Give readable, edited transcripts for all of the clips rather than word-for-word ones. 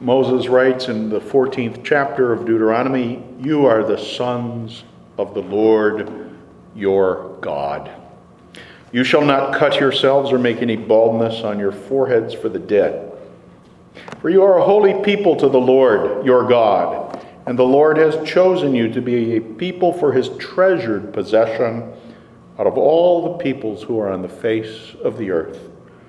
Moses writes in the 14th chapter of Deuteronomy, "You are the sons of the Lord your God. You shall not cut yourselves or make any baldness on your foreheads for the dead. For you are a holy people to the Lord your God, and the Lord has chosen you to be a people for his treasured possession out of all the peoples who are on the face of the earth.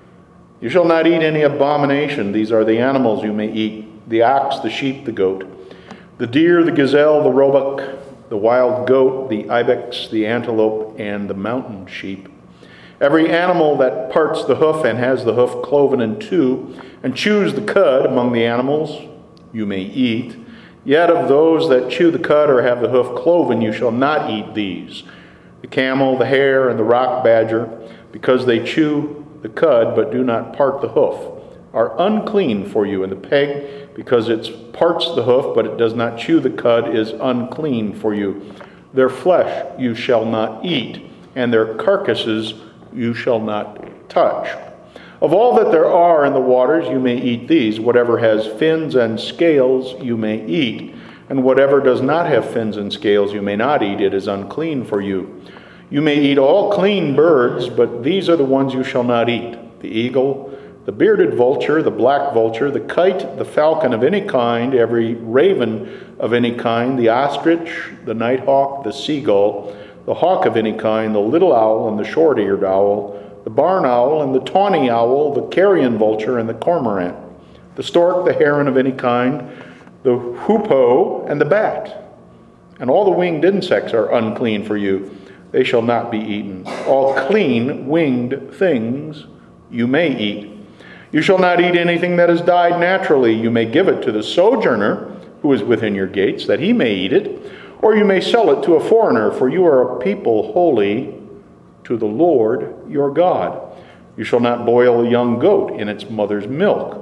You shall not eat any abomination. These are the animals you may eat: the ox, the sheep, the goat, the deer, the gazelle, the roebuck, the wild goat, the ibex, the antelope, and the mountain sheep. Every animal that parts the hoof and has the hoof cloven in two, and chews the cud among the animals, you may eat. Yet of those that chew the cud or have the hoof cloven, you shall not eat these: the camel, the hare, and the rock badger, because they chew the cud but do not part the hoof, are unclean for you. And the pig, because it parts the hoof but it does not chew the cud, is unclean for you. Their flesh you shall not eat, and their carcasses you shall not touch. Of all that there are in the waters you may eat these: whatever has fins and scales you may eat, and whatever does not have fins and scales you may not eat. It is unclean for you. You may eat all clean birds, but these are the ones you shall not eat: the eagle, the bearded vulture, the black vulture, the kite, the falcon of any kind, every raven of any kind, the ostrich, the nighthawk, the seagull, the hawk of any kind, the little owl and the short-eared owl, the barn owl and the tawny owl, the carrion vulture and the cormorant, the stork, the heron of any kind, the hoopoe and the bat. And all the winged insects are unclean for you. They shall not be eaten. All clean winged things you may eat. You shall not eat anything that has died naturally. You may give it to the sojourner who is within your gates, that he may eat it, or you may sell it to a foreigner, for you are a people holy to the Lord your God. You shall not boil a young goat in its mother's milk.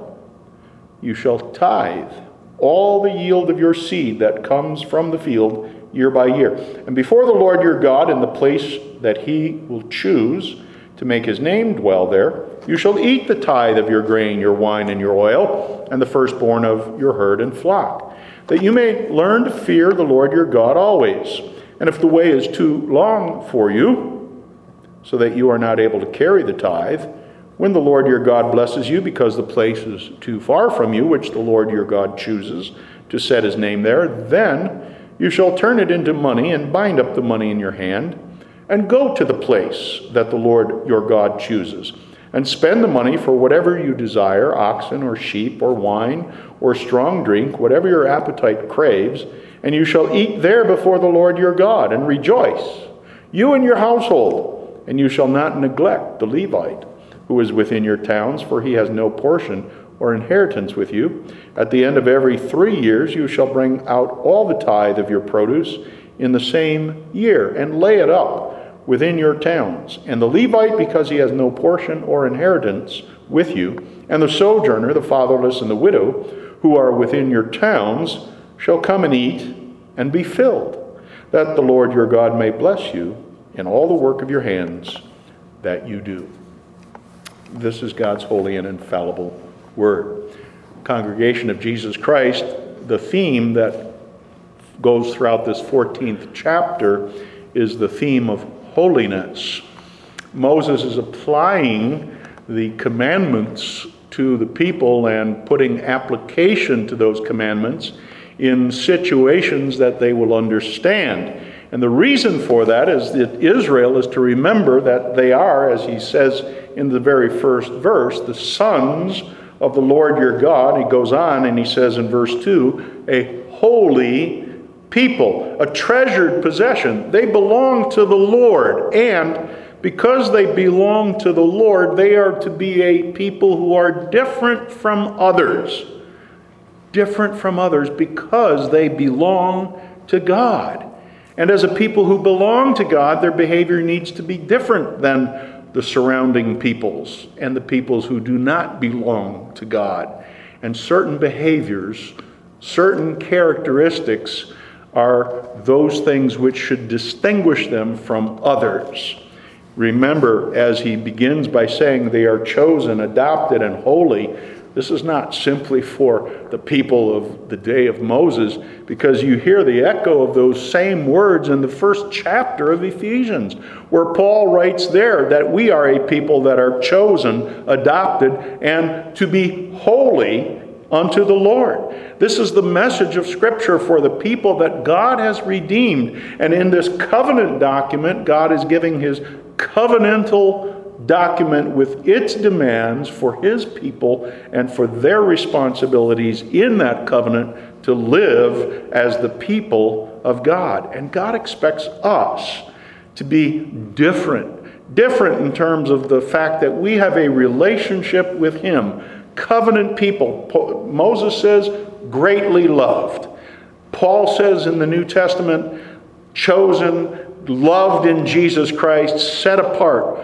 You shall tithe all the yield of your seed that comes from the field year by year. And before the Lord your God, in the place that he will choose to make his name dwell there, you shall eat the tithe of your grain, your wine, and your oil, and the firstborn of your herd and flock, that you may learn to fear the Lord your God always. And if the way is too long for you, so that you are not able to carry the tithe, when the Lord your God blesses you because the place is too far from you, which the Lord your God chooses to set his name there, then you shall turn it into money and bind up the money in your hand, and go to the place that the Lord your God chooses, and spend the money for whatever you desire: oxen or sheep or wine or strong drink, whatever your appetite craves. And you shall eat there before the Lord your God, and rejoice, you and your household. And you shall not neglect the Levite who is within your towns, for he has no portion or inheritance with you. At the end of every 3 years you shall bring out all the tithe of your produce in the same year, and lay it up within your towns. And the Levite, because he has no portion or inheritance with you, and the sojourner, the fatherless, and the widow, who are within your towns, shall come and eat and be filled, that the Lord your God may bless you in all the work of your hands that you do." This is God's holy and infallible word. Congregation of Jesus Christ, the theme that goes throughout this 14th chapter is the theme of holiness. Moses is applying the commandments to the people and putting application to those commandments in situations that they will understand. And the reason for that is that Israel is to remember that they are, as he says in the very first verse, the sons of the Lord your God. He goes on and he says in verse 2, a holy people, a treasured possession. They belong to the Lord, and because they belong to the Lord, they are to be a people who are different from others. Different from others because they belong to God. And as a people who belong to God, their behavior needs to be different than the surrounding peoples and the peoples who do not belong to God. And certain behaviors, certain characteristics are those things which should distinguish them from others. Remember, as he begins by saying they are chosen, adopted, and holy, This is not simply for the people of the day of Moses, because you hear the echo of those same words in the first chapter of Ephesians, where Paul writes there that we are a people that are chosen, adopted, and to be holy unto the Lord. This is the message of Scripture for the people that God has redeemed. And in this covenant document, God is giving his covenantal document with its demands for his people and for their responsibilities in that covenant to live as the people of God. And God expects us to be different in terms of the fact that we have a relationship with him. Covenant people. Moses says, greatly loved. Paul says in the New Testament, chosen, loved in Jesus Christ, set apart,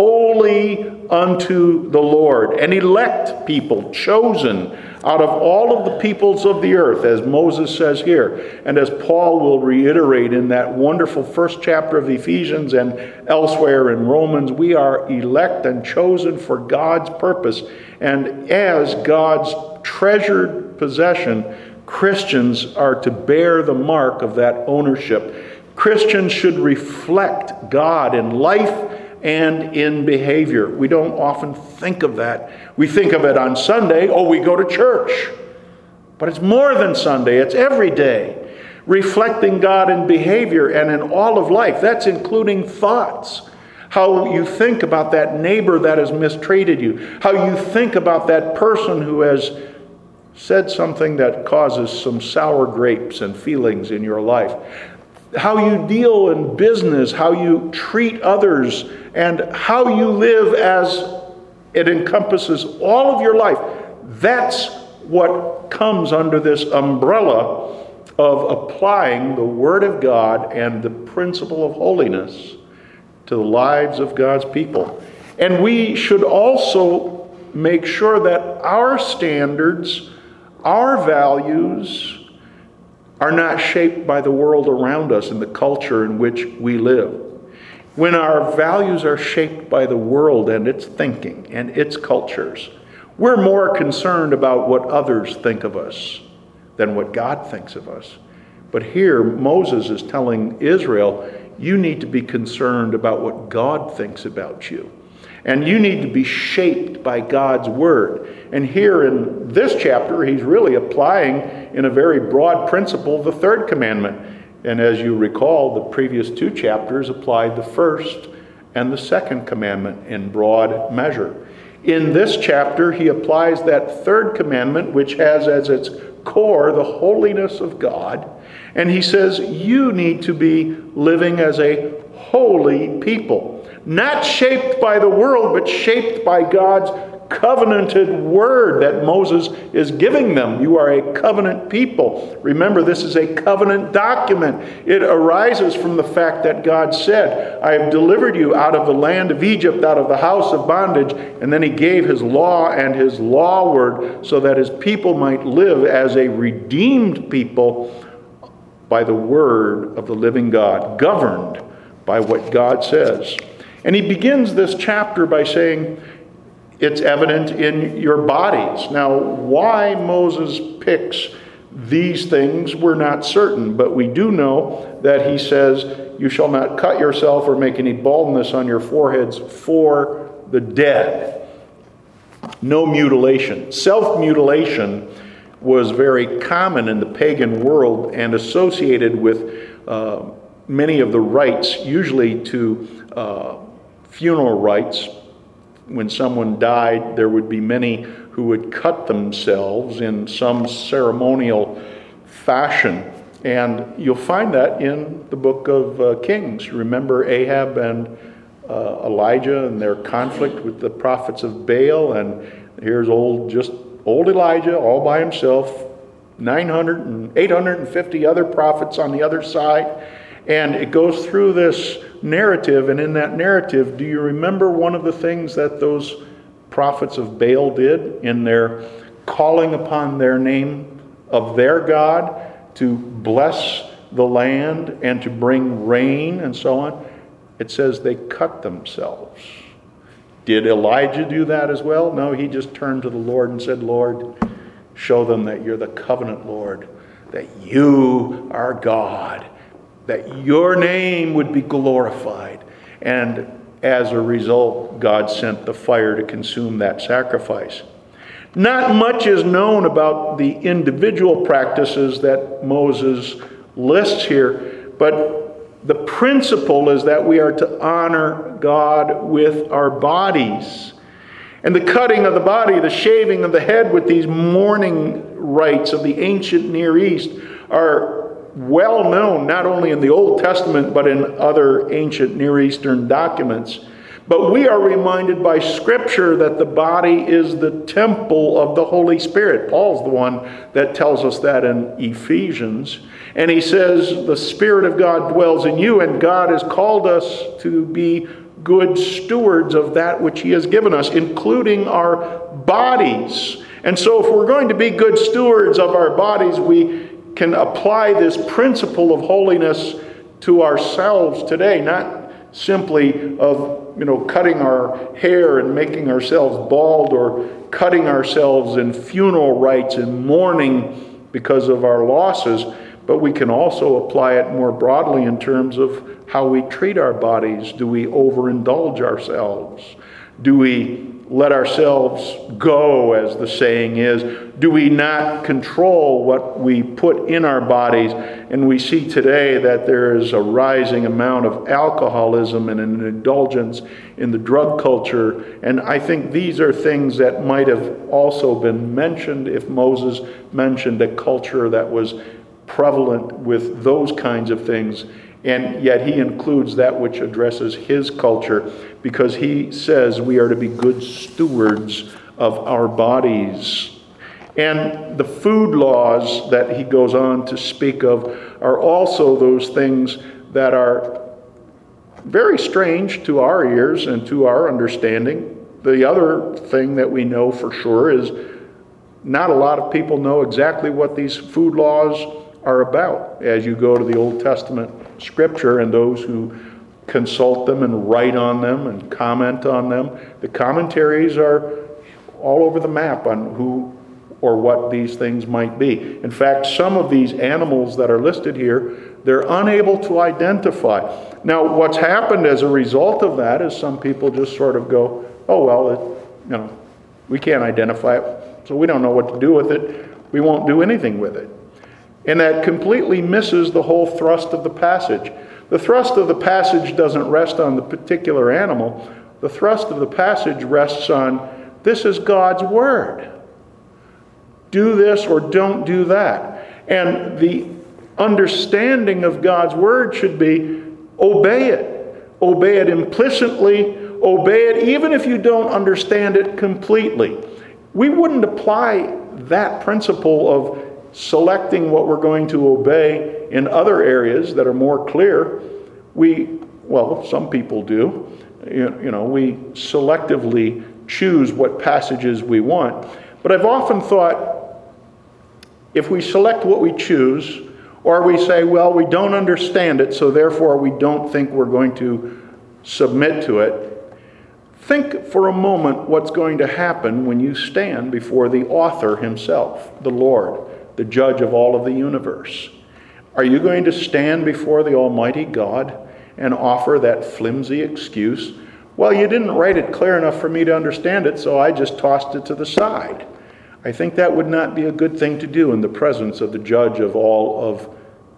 holy unto the Lord. An elect people, chosen out of all of the peoples of the earth, as Moses says here, and as Paul will reiterate in that wonderful first chapter of Ephesians and elsewhere in Romans. We are elect and chosen for God's purpose. And as God's treasured possession, Christians are to bear the mark of that ownership. Christians should reflect God in life and in behavior. We don't often think of that. We think of it on Sunday. Oh, we go to church. But it's more than Sunday. It's every day. Reflecting God in behavior and in all of life. That's including thoughts. How you think about that neighbor that has mistreated you. How you think about that person who has said something that causes some sour grapes and feelings in your life. How you deal in business, how you treat others, and how you live as it encompasses all of your life. That's what comes under this umbrella of applying the Word of God and the principle of holiness to the lives of God's people. And we should also make sure that our standards, our values, are not shaped by the world around us and the culture in which we live. When our values are shaped by the world and its thinking and its cultures, we're more concerned about what others think of us than what God thinks of us. But here, Moses is telling Israel, you need to be concerned about what God thinks about you. And you need to be shaped by God's Word. And here in this chapter, he's really applying in a very broad principle the third commandment. And as you recall, the previous two chapters applied the first and the second commandment in broad measure. In this chapter, he applies that third commandment, which has as its core the holiness of God. And he says, you need to be living as a holy people. Not shaped by the world, but shaped by God's covenanted word that Moses is giving them. You are a covenant people. Remember, this is a covenant document. It arises from the fact that God said, I have delivered you out of the land of Egypt, out of the house of bondage. And then he gave his law and his law word so that his people might live as a redeemed people by the word of the living God, governed by what God says. And he begins this chapter by saying, it's evident in your bodies. Now, why Moses picks these things, we're not certain, but we do know that he says, you shall not cut yourself or make any baldness on your foreheads for the dead. No mutilation. Self-mutilation was very common in the pagan world and associated with many of the rites, usually to funeral rites. When someone died, there would be many who would cut themselves in some ceremonial fashion. And you'll find that in the book of Kings. Remember Ahab and Elijah and their conflict with the prophets of Baal. And here's old Elijah all by himself, 850 other prophets on the other side. And it goes through this narrative, and in that narrative, do you remember one of the things that those prophets of Baal did in their calling upon their name of their God to bless the land and to bring rain and so on? It says they cut themselves. Did Elijah do that as well? No, he just turned to the Lord and said, Lord, show them that you're the covenant Lord, that you are God, that your name would be glorified. And as a result, God sent the fire to consume that sacrifice. Not much is known about the individual practices that Moses lists here, but the principle is that we are to honor God with our bodies. And the cutting of the body, the shaving of the head with these mourning rites of the ancient Near East are well known, not only in the Old Testament, but in other ancient Near Eastern documents. But we are reminded by Scripture that the body is the temple of the Holy Spirit. Paul's the one that tells us that in Ephesians. And he says, the Spirit of God dwells in you, and God has called us to be good stewards of that which he has given us, including our bodies. And so if we're going to be good stewards of our bodies, we can apply this principle of holiness to ourselves today, not simply of cutting our hair and making ourselves bald, or cutting ourselves in funeral rites and mourning because of our losses, but we can also apply it more broadly in terms of how we treat our bodies. Do we overindulge ourselves? Do we let ourselves go, as the saying is? Do we not control what we put in our bodies? And we see today that there is a rising amount of alcoholism and an indulgence in the drug culture. And I think these are things that might have also been mentioned if Moses mentioned a culture that was prevalent with those kinds of things. And yet he includes that which addresses his culture, because he says we are to be good stewards of our bodies. And the food laws that he goes on to speak of are also those things that are very strange to our ears and to our understanding. The other thing that we know for sure is not a lot of people know exactly what these food laws are about. As you go to the Old Testament Scripture, and those who consult them and write on them and comment on them, the commentaries are all over the map on who or what these things might be. In fact, some of these animals that are listed here, they're unable to identify. Now, what's happened as a result of that is some people just sort of go, oh, well, we can't identify it, so we don't know what to do with it. We won't do anything with it. And that completely misses the whole thrust of the passage. The thrust of the passage doesn't rest on the particular animal. The thrust of the passage rests on, this is God's word. Do this or don't do that. And the understanding of God's word should be, obey it. Obey it implicitly. Obey it even if you don't understand it completely. We wouldn't apply that principle of selecting what we're going to obey in other areas that are more clear. Some people do. We selectively choose what passages we want. But I've often thought, if we select what we choose, or we say, well, we don't understand it, so therefore we don't think we're going to submit to it, think for a moment what's going to happen when you stand before the author himself, the Lord, the judge of all of the universe. Are you going to stand before the Almighty God and offer that flimsy excuse? Well, you didn't write it clear enough for me to understand it, so I just tossed it to the side. I think that would not be a good thing to do in the presence of the judge of all of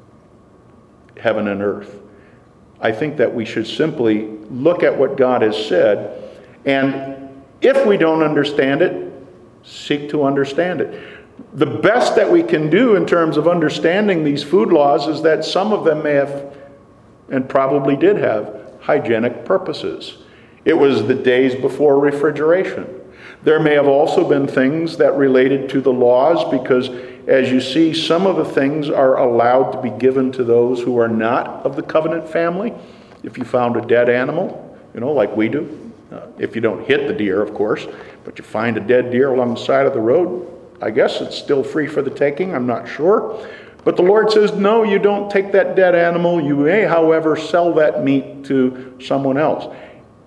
heaven and earth. I think that we should simply look at what God has said, and if we don't understand it, seek to understand it. The best that we can do in terms of understanding these food laws is that some of them may have, and probably did have, hygienic purposes. It was the days before refrigeration. There may have also been things that related to the laws, because as you see, some of the things are allowed to be given to those who are not of the covenant family. If you found a dead animal, like we do, if you don't hit the deer, of course, but you find a dead deer along the side of the road, I guess it's still free for the taking, I'm not sure. But the Lord says, no, you don't take that dead animal. You may, however, sell that meat to someone else.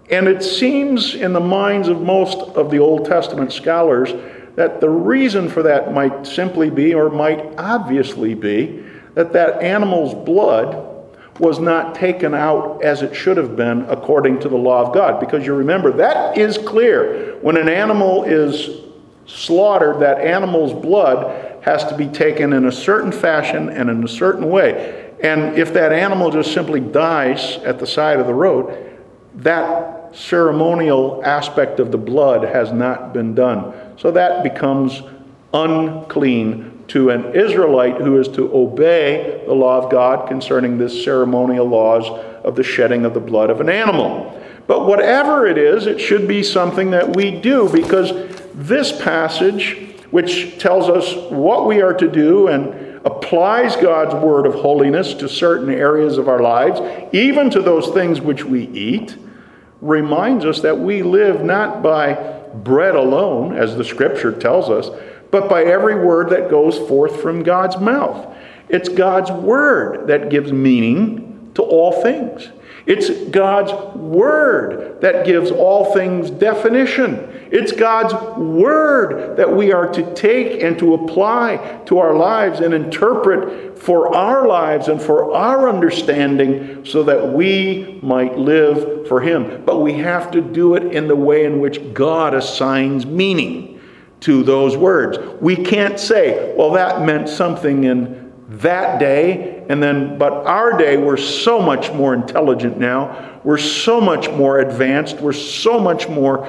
And it seems in the minds of most of the Old Testament scholars that the reason for that might simply be, or might obviously be, that that animal's blood was not taken out as it should have been according to the law of God. Because you remember, that is clear. When an animal is slaughtered, that animal's blood has to be taken in a certain fashion and in a certain way. And if that animal just simply dies at the side of the road, that ceremonial aspect of the blood has not been done. So that becomes unclean to an Israelite who is to obey the law of God concerning this ceremonial laws of the shedding of the blood of an animal. But whatever it is, it should be something that we do, because this passage, which tells us what we are to do and applies God's word of holiness to certain areas of our lives, even to those things which we eat, reminds us that we live not by bread alone, as the scripture tells us, but by every word that goes forth from God's mouth. It's God's word that gives meaning to all things. It's God's word that gives all things definition. It's God's word that we are to take and to apply to our lives and interpret for our lives and for our understanding so that we might live for Him. But we have to do it in the way in which God assigns meaning to those words. We can't say, well, that meant something in that day, but our day, we're so much more intelligent now. We're so much more advanced. We're so much more,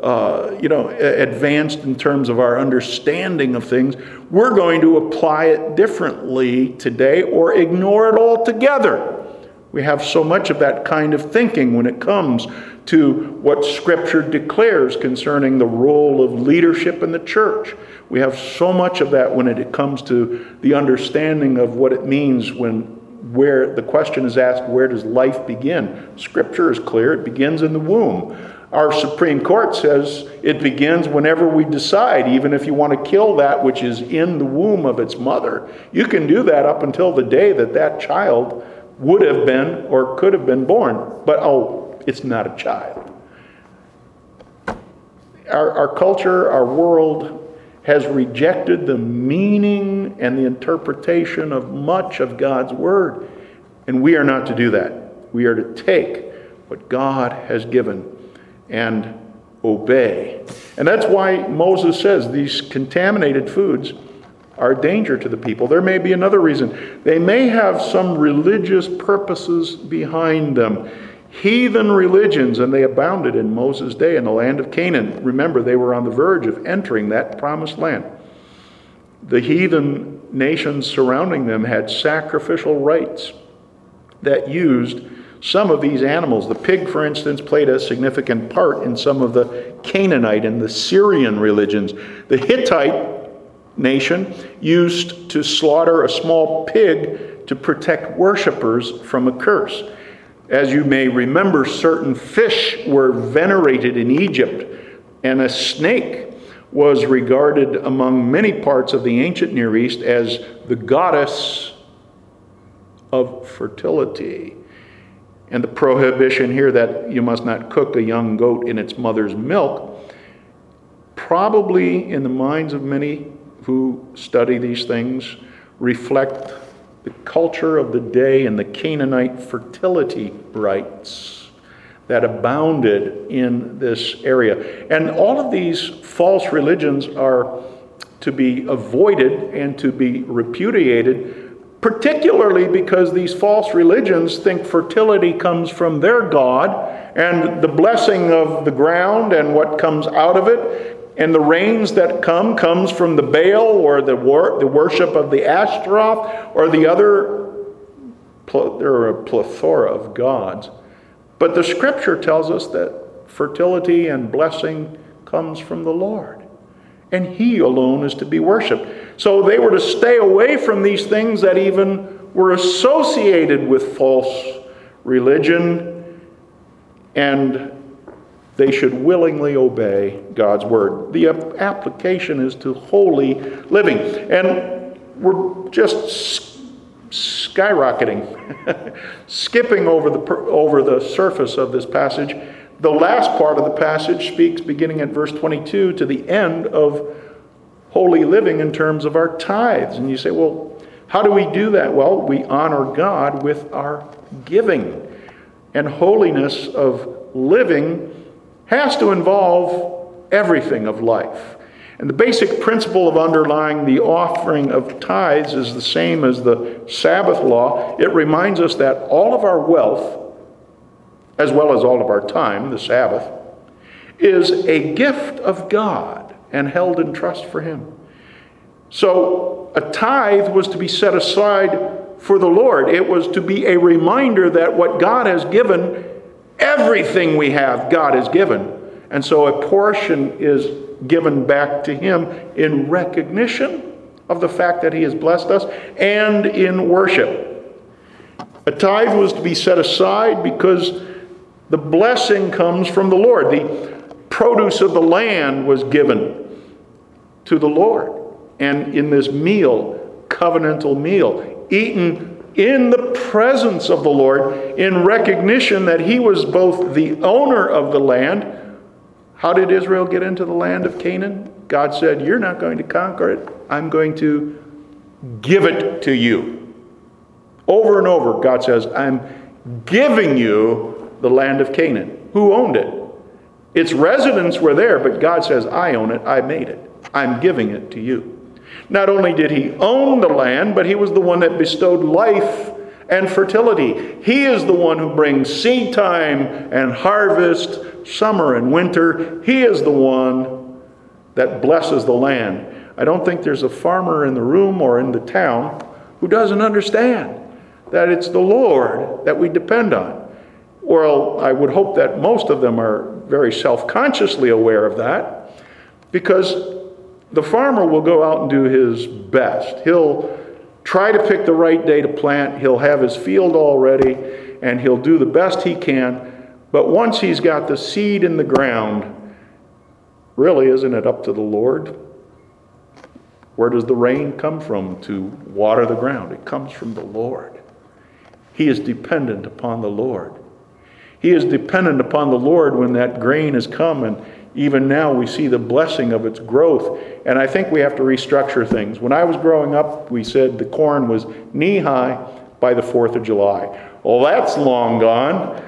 advanced in terms of our understanding of things. We're going to apply it differently today or ignore it altogether. We have so much of that kind of thinking when it comes to what Scripture declares concerning the role of leadership in the church. We have so much of that when it comes to the understanding of what it means where the question is asked, where does life begin? Scripture is clear, it begins in the womb. Our Supreme Court says it begins whenever we decide, even if you want to kill that which is in the womb of its mother. You can do that up until the day that child would have been or could have been born. But, it's not a child. Our culture, our world has rejected the meaning and the interpretation of much of God's word. And we are not to do that. We are to take what God has given and obey. And that's why Moses says these contaminated foods are a danger to the people. There may be another reason. They may have some religious purposes behind them. Heathen religions, and they abounded in Moses' day in the land of Canaan. Remember, they were on the verge of entering that promised land. The heathen nations surrounding them had sacrificial rites that used some of these animals. The pig, for instance, played a significant part in some of the Canaanite and the Syrian religions. The Hittite nation used to slaughter a small pig to protect worshipers from a curse. As you may remember, certain fish were venerated in Egypt, and a snake was regarded among many parts of the ancient Near East as the goddess of fertility. And the prohibition here that you must not cook a young goat in its mother's milk, probably in the minds of many who study these things, reflect the culture of the day and the Canaanite fertility rites that abounded in this area. And all of these false religions are to be avoided and to be repudiated, particularly because these false religions think fertility comes from their God, and the blessing of the ground and what comes out of it and the rains that comes from the Baal or the worship of the Ashtaroth or the other. There are a plethora of gods. But the Scripture tells us that fertility and blessing comes from the Lord. And He alone is to be worshipped. So they were to stay away from these things that even were associated with false religion, and they should willingly obey God's word. The application is to holy living. And we're just skyrocketing, skipping over the surface of this passage. The last part of the passage speaks, beginning at verse 22, to the end of holy living in terms of our tithes. And you say, well, how do we do that? Well, we honor God with our giving. And holiness of living has to involve everything of life. And the basic principle of underlying the offering of tithes is the same as the Sabbath law. It reminds us that all of our wealth, as well as all of our time, the Sabbath, is a gift of God and held in trust for Him. So a tithe was to be set aside for the Lord. It was to be a reminder that what God has given, everything we have, God has given. And so a portion is given back to Him in recognition of the fact that He has blessed us and in worship. A tithe was to be set aside because the blessing comes from the Lord. The produce of the land was given to the Lord. And in this meal, covenantal meal, eaten in the presence of the Lord in recognition that He was both the owner of the land. How did Israel get into the land of Canaan? God said, you're not going to conquer it. I'm going to give it to you. Over and over, God says, I'm giving you the land of Canaan. Who owned it? Its residents were there, but God says, I own it. I made it. I'm giving it to you. Not only did He own the land, but He was the one that bestowed life and fertility. He is the one who brings seed time and harvest, summer and winter. He is the one that blesses the land. I don't think there's a farmer in the room or in the town who doesn't understand that it's the Lord that we depend on. Well, I would hope that most of them are very self-consciously aware of that, because the farmer will go out and do his best. He'll try to pick the right day to plant. He'll have his field all ready, and he'll do the best he can. But once he's got the seed in the ground, really, isn't it up to the Lord? Where does the rain come from to water the ground? It comes from the Lord. He is dependent upon the Lord. He is dependent upon the Lord when that grain has come, and even now we see the blessing of its growth. And I think we have to restructure things. When I was growing up, we said the corn was knee-high by the 4th of July. Well, that's long gone.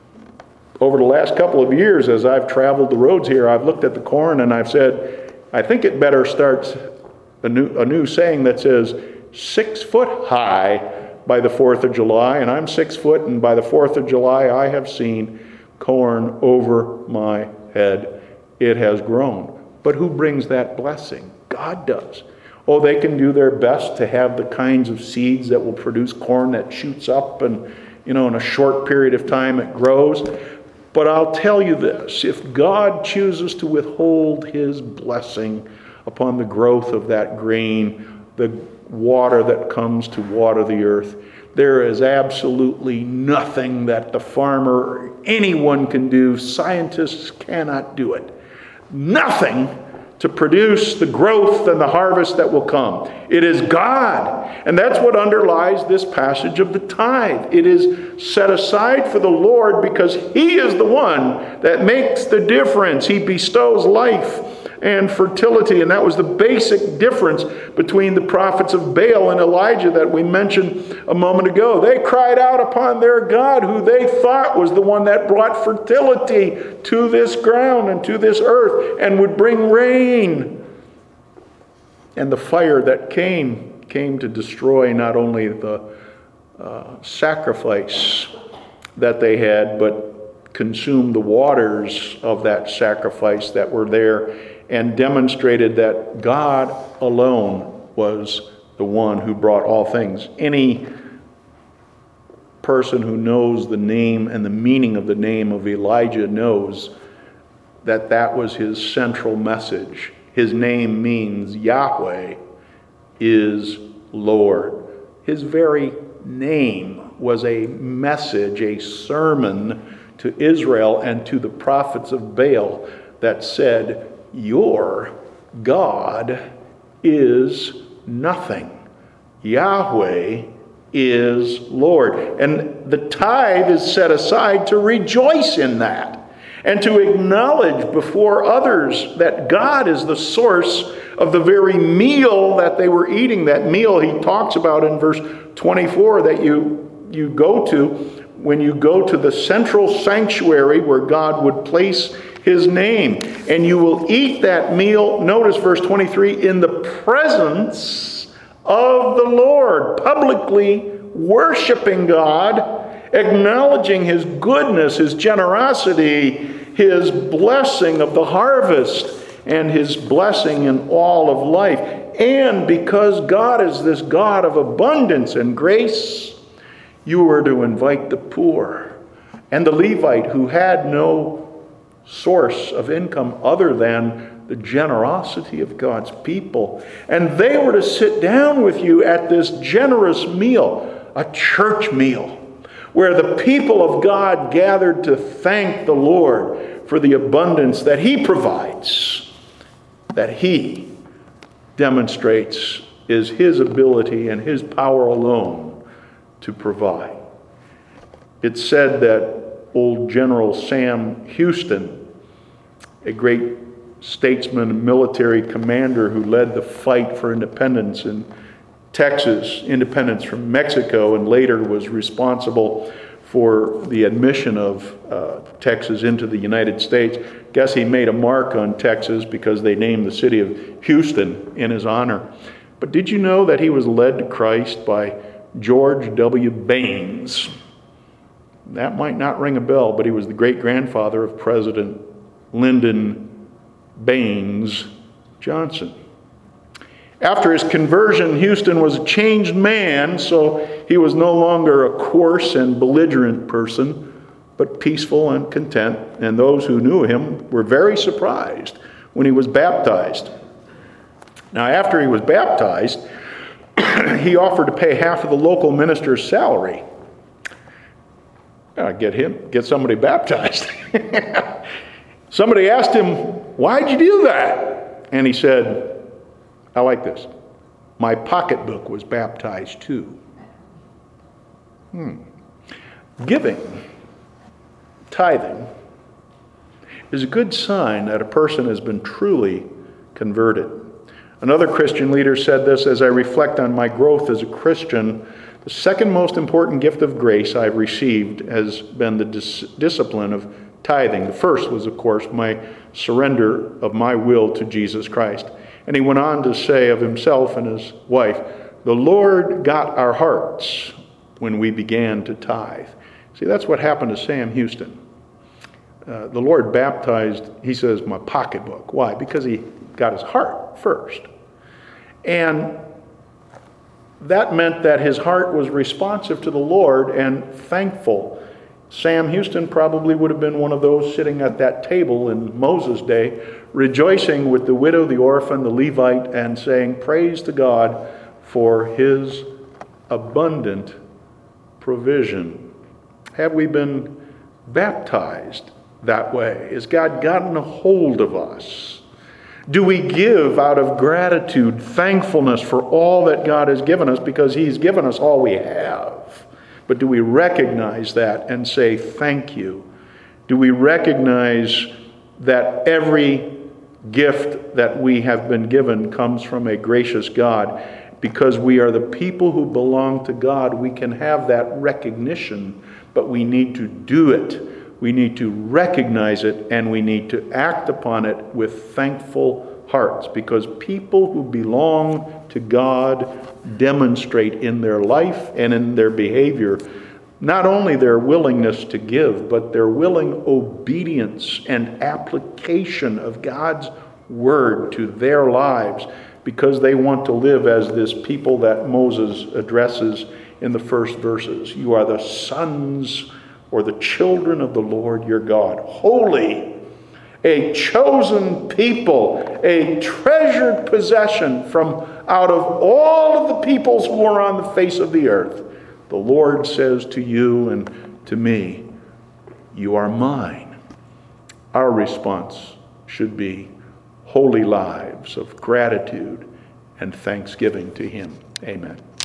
Over the last couple of years, as I've traveled the roads here, I've looked at the corn and I've said, I think it better start a new saying that says 6 foot high by the 4th of July. And I'm 6 foot, and by the 4th of July, I have seen corn over my head. It has grown. But who brings that blessing? God does. Oh, they can do their best to have the kinds of seeds that will produce corn that shoots up, and in a short period of time it grows. But I'll tell you this, if God chooses to withhold His blessing upon the growth of that grain, the water that comes to water the earth, there is absolutely nothing that the farmer or anyone can do. Scientists cannot do it. Nothing to produce the growth and the harvest that will come. It is God. And that's what underlies this passage of the tithe. It is set aside for the Lord because He is the one that makes the difference. He bestows life and fertility. And that was the basic difference between the prophets of Baal and Elijah that we mentioned a moment ago. They cried out upon their God, who they thought was the one that brought fertility to this ground and to this earth and would bring rain. And the fire that came to destroy not only the sacrifice that they had, but consumed the waters of that sacrifice that were there, and demonstrated that God alone was the one who brought all things. Any person who knows the name and the meaning of the name of Elijah knows that that was his central message. His name means Yahweh is Lord. His very name was a message, a sermon to Israel and to the prophets of Baal that said, your God is nothing. Yahweh is Lord. And the tithe is set aside to rejoice in that. and to acknowledge before others that God is the source of the very meal that they were eating. That meal he talks about in verse 24 that you go to when you go to the central sanctuary where God would place his name. And you will eat that meal, notice verse 23, in the presence of the Lord, publicly worshiping God, acknowledging his goodness, his generosity, his blessing of the harvest, and his blessing in all of life. And because God is this God of abundance and grace, you are to invite the poor and the Levite who had no source of income other than the generosity of God's people. And they were to sit down with you at this generous meal, a church meal, where the people of God gathered to thank the Lord for the abundance that he provides, that he demonstrates is his ability and his power alone to provide. It's said that old General Sam Houston, a great statesman and military commander who led the fight for independence in Texas, independence from Mexico, and later was responsible for the admission of Texas into the United States. Guess he made a mark on Texas because they named the city of Houston in his honor. But did you know that he was led to Christ by George W. Baines? That might not ring a bell, but he was the great-grandfather of President Lyndon Baines Johnson. After his conversion, Houston was a changed man, so he was no longer a coarse and belligerent person, but peaceful and content. And those who knew him were very surprised when he was baptized. Now, after he was baptized, he offered to pay half of the local minister's salary. Get somebody baptized. Somebody asked him, "Why'd you do that?" And he said, I like this, "My pocketbook was baptized too." Giving, tithing, is a good sign that a person has been truly converted. Another Christian leader said this: "As I reflect on my growth as a Christian, the second most important gift of grace I've received has been the discipline of tithing. The first was, of course, my surrender of my will to Jesus Christ." And he went on to say of himself and his wife, "The Lord got our hearts when we began to tithe." See, that's what happened to Sam Houston. The Lord baptized, he says, my pocketbook. Why? Because he got his heart first. And that meant that his heart was responsive to the Lord and thankful. Sam Houston probably would have been one of those sitting at that table in Moses' day, rejoicing with the widow, the orphan, the Levite, and saying, "Praise to God for his abundant provision." Have we been baptized that way? Has God gotten a hold of us? Do we give out of gratitude, thankfulness for all that God has given us, because he's given us all we have? But do we recognize that and say thank you? Do we recognize that every gift that we have been given comes from a gracious God? Because we are the people who belong to God, we can have that recognition, but we need to do it. We need to recognize it, and we need to act upon it with thankful hearts, because people who belong to God demonstrate in their life and in their behavior not only their willingness to give, but their willing obedience and application of God's word to their lives, because they want to live as this people that Moses addresses in the first verses. You are the sons or the children of the Lord your God, holy, a chosen people, a treasured possession from out of all of the peoples who are on the face of the earth. The Lord says to you and to me, "You are mine." Our response should be holy lives of gratitude and thanksgiving to him. Amen.